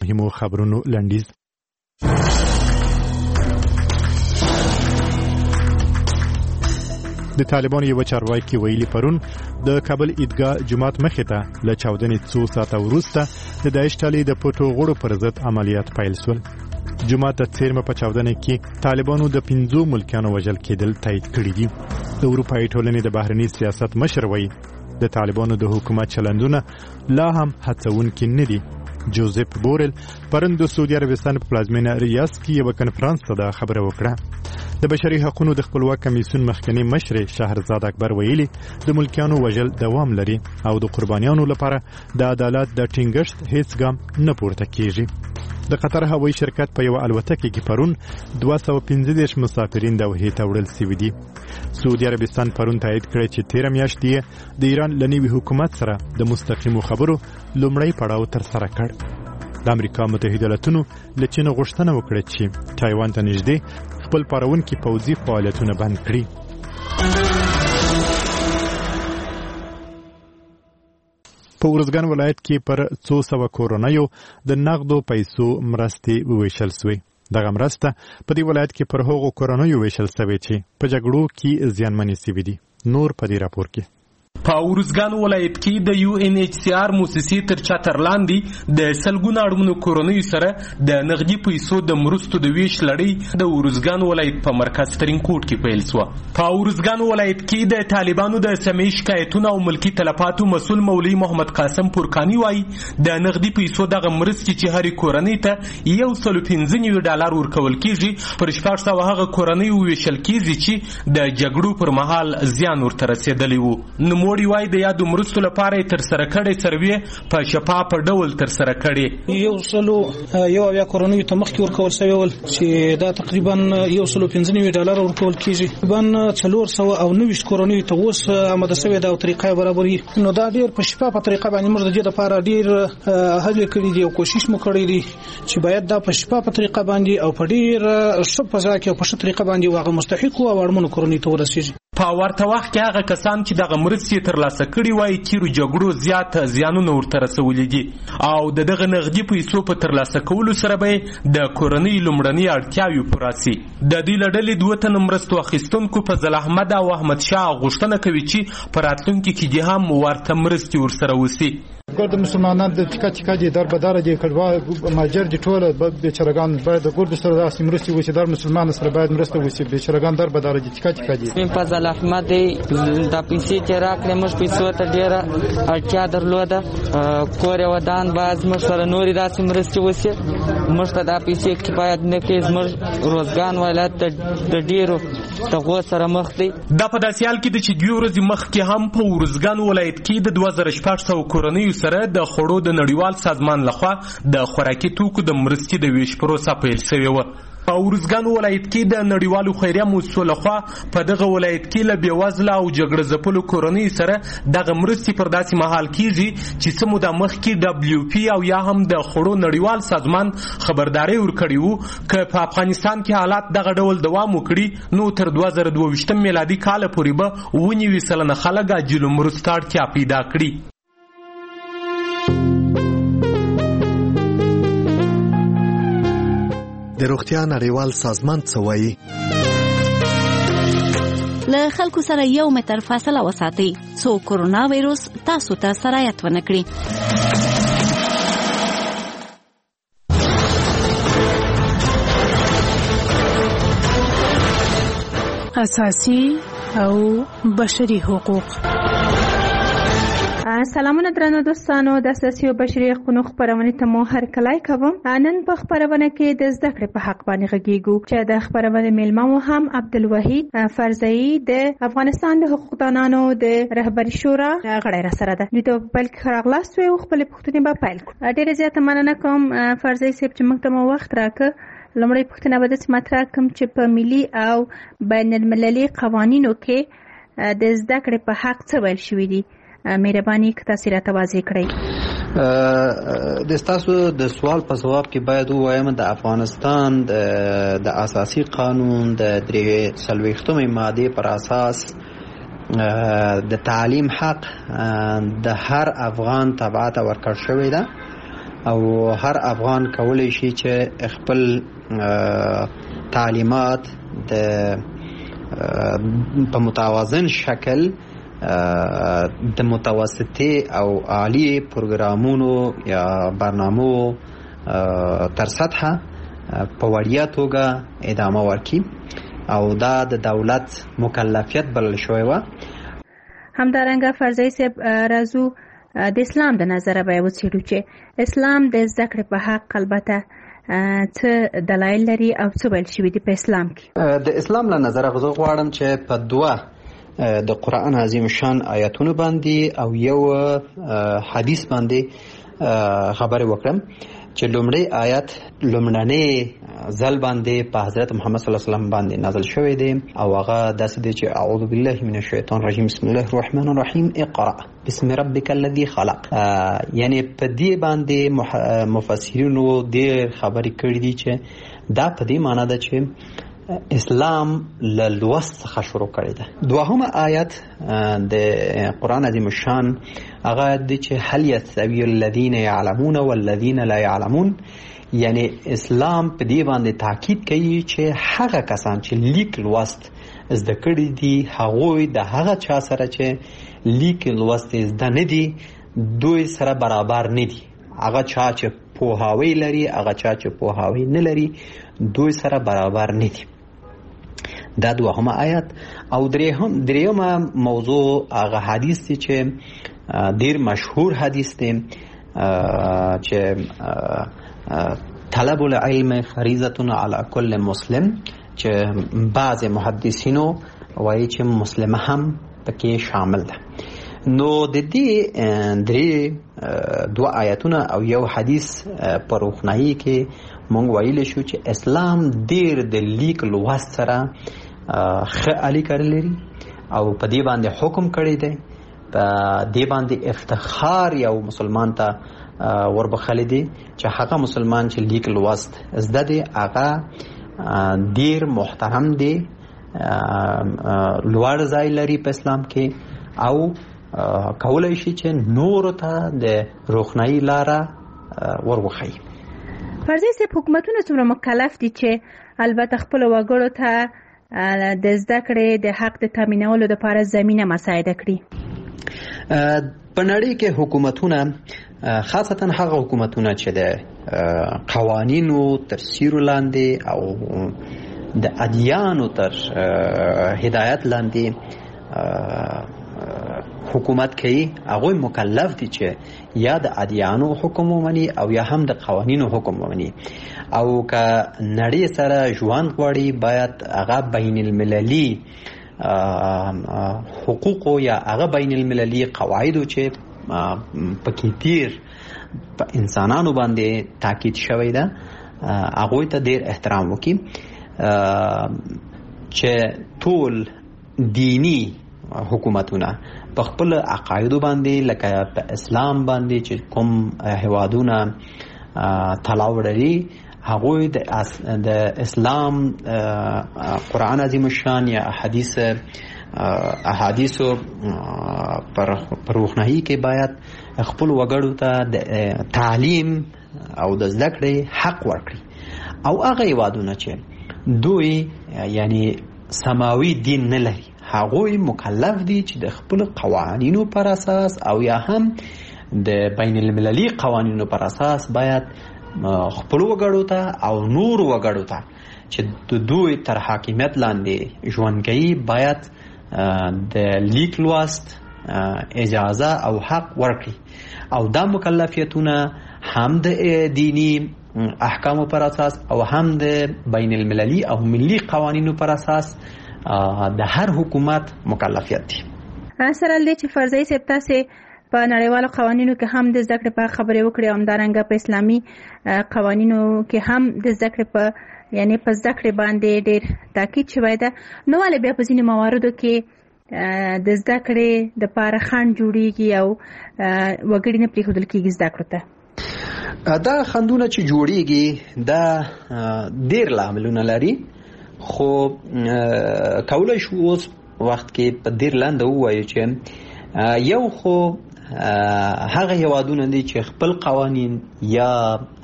مهمو خبرونو لنډیز. د طالبانو یو چارواکي ویلي پرون د کابل عیدګاه جماعت مخې ته له چاودنې څو ساعته وروسته د داعش ډلې د پټو غړو پر ضد عملیات پیل شول. جماعت د څیرمه په چاودنې کې طالبانو د 5 ملکیانو وژل کېدل تایید کړي دي. د اروپایي ټولنې د بهرني سیاست مشر وایي د طالبانو د حکومت چلندونه لا هم هڅونکي نه دي. جوزف بورل پرون د سعودي عربستان په پلازمینه ریاض کې یو کنفرانس ته دا خبره وکړه. د بشري حقوقو د خپلواک کمیسیون مخکنی مشر شهرزاد اکبر ویلي د ملکیانو وژل دوام لري او د قربانیانو لپاره د عدالت د ټینګښت هیڅ ګام نه پورته کیږي. د قطر هوایي شرکت په یو الوتکه کې پرون 215 مسافرین د وحې ته وړل شوي دي. سعودي عربستان پرون تایید کړی چې 13 میاشتې د ایران له نوي حکومت سره د مستقیمو خبرو لومړی پړاو ترسره کړ. د امریکا متحده ایالاتونو له چین غوښتنه وکړه چې تایوان ته نږدې خپل پارونکي پوځي فعالیتونه بند کړي. په ورزګان ولایت کې پر 200 کورنیو د نغدو پیسو مرستې وویشل شوې. دغه مرسته په دې ولایت کې پر هغو کورنیو ویشل شوې چې په جګړو کې زیانمنې شوي دي. نور په دې راپور کې. په ورزګان ولایت کې د UNHCR موسسې تر چتر لاندې د سلګونو اړمنو کورنیو سره د نغدي پیسو د مرستو د ویش لړۍ د ورزګان ولایت په مرکز ترینکوټ کې پیل شوه. په ورزګان ولایت کې د طالبانو د سمې شکایتونو او ملکی تلفاتو مسؤل مولوي محمد قاسم پورکانی وایي د نغدي پیسو دغه مرستې چې هرې کورنۍ ته $115 ورکول کېږي پر 600 هغه کورنۍ وویشل کېږي چې د جګړو پر مهال زیان ورته رسېدلی و. نوموړي وایي د یادو مرستو لپاره یې ترسره کړې سروې په شفاف ډول ترسره کړې. 100 کورنیو ته مخکې ورکول شوی ول چې دا تقریبا $115 ورکول کېږي. تقریبا 490 کورنیو ته اوس آماده شوې ده او طریقه برابري. نو دا ډېر په شفافه طریقه باندې موږ د دې لپاره ډېر هڅې کړې دي او کوشش مو کړی دی چې باید دا په شفافه طریقه باندې او په ډېر ښه فضا کې او په ښه طریقه باندې هغه مستحقو او اړمنو کورنیو ته ورسیږي. په ورته وخت کې هغه کسان چې دغه مرستې ترلاسه کړي وایي تیرو جګړو زیات زیانونه ورته رسولي دي او دغه نغدي پیسو په ترلاسه کولو سره به د کورنۍ لومړنۍ اړتیاوې پوره شي. د دې له ډلې 2 تنه مرستو اخیستونکو فضل احمد او احمد شاه غوښتنه کوي چې په راتلونکي کې دې هم ورته مرستې ورسره وشي. ګرد مسلمانان د ټیکا دي در بدار دي کړوا ماجر دي ټول بیچارهګان باید د ګرد سره داسې مرستې وشي. در مسلمان سره باید مرسته وشي. بیچارهګان در بدار دي ټیکا دي. فضل احمد د پیسې چې راکړې موږ پیسو ته ډیره اړتیا درلوده. کور ودان باز موږ سره نورې داسې مرستې وشي. موږ ته دا پیسې کفایت نه کوي. زموږ روزګان ولایت د ډیرو دغو سره مخ دی. دا په داسې حال کې د چې 2 ورځې مخکې هم په ورزګان ولایت کې د 2600 کورنیو سره د خوړو د نړیوال سازمان لخوا د خوراکي توکو د مرستې د ویش پروسه پیل شوې وه. په ورزګان ولایت کې د نړیوالو خیریه موسسو لخوا په دغه ولایت کې له بېوزله او جګړه ځپلو کورنیو سره دغه مرستې پر داسې مهال کېږي چې څه موده مخکې WP او یا هم د خوړو نړیوال سازمان خبرداری ورکړی وو که په افغانستان کې حالات دغه ډول دوام وکړي نو تر 2022 میلادي کال پورې به 90% خلک عاجلو مرستو ته اړتیا پیدا کړي. د روغتیا نړیوال سازمان څه وایي؟ له خلکو سره 1 متر فاصله وساتئ څو کورونا وایروس تاسو ته سرایت ونه کړي. اساسي او بشري حقوق. سلامونه درنو دوستانو، د اساسي او بشري حقوقو خبرونه ته مو هرکلی کوم. نن په خبرونه کې د زده کړې په حق باندې غږیږو چې د خبرونه میلمه مو هم عبدالوحید فرزئی د افغانستان د حقوقدانانو د رهبري شورا غړی را سره ده. دوی ته په پیل کې ښه راغلاست وی او خپلې پوښتنې به پیل کړو. ډېره زیاته مننه کوم فرزئی صاحب چې موږ ته مو وخت راکړ. لومړی پوښتنه به داسې مطرح کړم چې په ملي او بین المللي قوانینو کې د زده کړې په حق څه ویل شوي دي؟ مهرباني که تاسو راته واضح کړئ. د تاسو د سوال په جواب کې باید ووایم د افغانستان د اساسي قانون د 43 ماده پر اساس د تعلیم حق د هر افغان تبعه ورکړل شوی ده او هر افغان کولی شي چې خپل تعلیمات په متوازن شکل د متوسطي او عالی پروګرامونو یا برنامو تر سطحه په وړیا توګه ادامه ورکړي او دا د دولت مکلفیت بلل شوی و. همدارنګه فرضي صاحب راځو د اسلام د نظره به وڅېړو چې اسلام د زده کړې په حق البته څه دلایل لري او څه ویل شوي دي په اسلام کې. د اسلام له نظره زه غواړم چې په دوه د قرآن عظیم شان آیاتونو باندې او یو حدیث باندې خبرې وکړم چې لومړی آیات لومړنی ځل باندې په حضرت محمد صلی الله علیه وسلم باندې نازل شوی دی او هغه داسې دی چې اعوذ بالله من الشیطان الرجیم بسم الله الرحمن الرحیم اقرأ بسم ربک الذی خلق. یعنی په دې باندې مفسرینو ډېر خبرې کړې دي چې دا په دې معنی ده چې اسلام له لوست څخه شروع کړی ده. دوهمه آیت د قرآن عظیم الشان هغه دی چې هل یستوی الذین یعلمون والذین لا یعلمون. یعنی اسلام په دې باندې تاکید کوي چې هغه کسان چې لیک لوست زده کړي دي هغوی د هغه چا سره چې لیک لوست زده نه دي دوی سره برابر نه دي. هغه چا چې پوهاوی لري هغه چا چې پوهاوی نه لري دوی سره برابر نه دي. دا دوهمه آیت. او دریمه موضوع هغه حدیث دی چې ډیر مشهور حدیث دی چې طلب العلم فریضة علی کل مسلم، چې بعض محدثینو وایي چې مسلم هم پکې شامل ده. نو د دې درې دوه آیتونه او یو حدیث په روښنايي کې مونږ ویلی شو چې اسلام ډیر د لیک لوست سره ښه اړیکه لري او په دې باندې حکم کړی دی. په دې باندې افتخار یو مسلمان ته وربخلی دی چې هغه مسلمان چې لیک لوست زده دی هغه ډیر محترم دی، لوړ ځای لري په اسلام کې او کولای شي چې نور ته د روښنايي لاره وروښيي. فرضي سي حکومتونه څومره مکلف دي چې البته خپل وګړو ته د زده کړې د حق د تامینولو لپاره زمينه مساعده کړي؟ په نړۍ کې حکومتونه خاصتا هغه حکومتونه چې د قوانینو تر سیوري لاندې او د ادیانو تر هدایت لاندې حکومت کوي هغوی مکلف دي چې یا د ادیانو حکم ومني او یا هم د قوانینو حکم ومني. او که نړۍ سره ژوند غواړي باید هغه بین المللي حقوقو یا هغه بین المللي قواعدو چې پکې تیر په انسانانو باندې تاکید شوی ده هغوی ته ډیر احترام وکړي چې ټول دینی حکومتونه په خپل عقایدو باندې لکه په اسلام باندې چې کوم هیوادونه تلاو لري هغوی د اسلام قرآن عظیم الشان یا احادیثو پر روښنايي کې باید خپل وګړو ته د تعلیم او د زده کړې حق ورکړي. او هغه هیوادونه چې دوی یعنی سماوي دین نه لري هغوی مکلف دي چې د خپل قوانینو پر اساس او یا هم د بین المللي قوانینو پر اساس باید خپل وګړو ته او نور وګړو ته چې دوی تر حاکمیت لاندې ژوند کوي باید د لیک لوست اجازه او حق ورکړي. او دا مکلفیتونه هم د دینی احکامو پر اساس او هم د بین المللي او ملي قوانینو پر اساس د هر حکومت مکلفیت دي. سره لې چې فرضي سپتا سي په نړیوالو قوانینو کې هم د زده کړې په خبرې وکړې او همدارنګه په اسلامي قوانینو کې هم د زده کړې په یعنی په زده کړې باندې ډېر تاکید شوی ده. نو ولې بیا په ځینې مواردو کې د زده کړې د لپاره خنډ جوړیږي او وګړي نه پرېښودل کېږي زده کړو ته؟ دا خنډونه چې جوړیږي دا ډېر لاملونه لري، خو کولای شو اوس وخت کې په ډېر لنډه ووایو چې یو خو هغه هیوادونه دي چې خپل قوانین یا